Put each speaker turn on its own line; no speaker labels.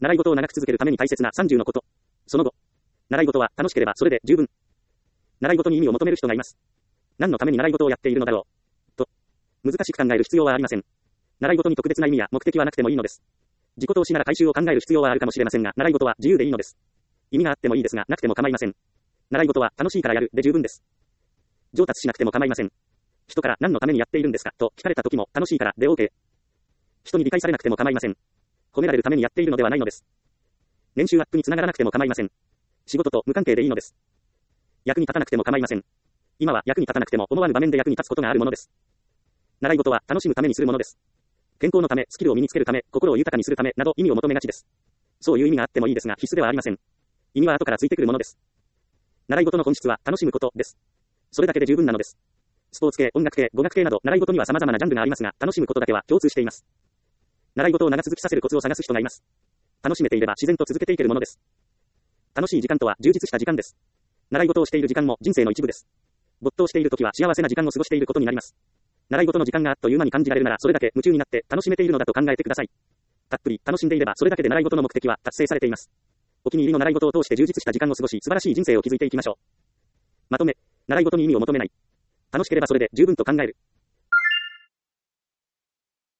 習い事を長く続けるために大切な30のこと。その後、習い事は楽しければそれで十分。習い事に意味を求める人がいます。何のために習い事をやっているのだろう。と、難しく考える必要はありません。習い事に特別な意味や目的はなくてもいいのです。自己投資なら回収を考える必要はあるかもしれませんが、習い事は自由でいいのです。意味があってもいいですが、なくても構いません。習い事は楽しいからやるで十分です。上達しなくても構いません。人から何のためにやっているんですかと聞かれた時も楽しいからで OK。人に理解されなくても構いません。褒められるためにやっているのではないのです。年収アップにつながらなくても構いません。仕事と無関係でいいのです。役に立たなくても構いません。今は役に立たなくても思わぬ場面で役に立つことがあるものです。習い事は楽しむためにするものです。健康のため、スキルを身につけるため、心を豊かにするためなど意味を求めがちです。そういう意味があってもいいですが必須ではありません。意味は後からついてくるものです。習い事の本質は楽しむことです。それだけで十分なのです。スポーツ系、音楽系、語学系など習い事には様々なジャンルがありますが、楽しむことだけは共通しています。習い事を長続きさせるコツを探す人がいます。楽しめていれば自然と続けていけるものです。楽しい時間とは充実した時間です。習い事をしている時間も人生の一部です。没頭しているときは幸せな時間を過ごしていることになります。習い事の時間があっという間に感じられるならそれだけ夢中になって楽しめているのだと考えてください。たっぷり楽しんでいればそれだけで習い事の目的は達成されています。お気に入りの習い事を通して充実した時間を過ごし素晴らしい人生を築いていきましょう。まとめ、習い事に意味を求めない。楽しければそれで十分と考える。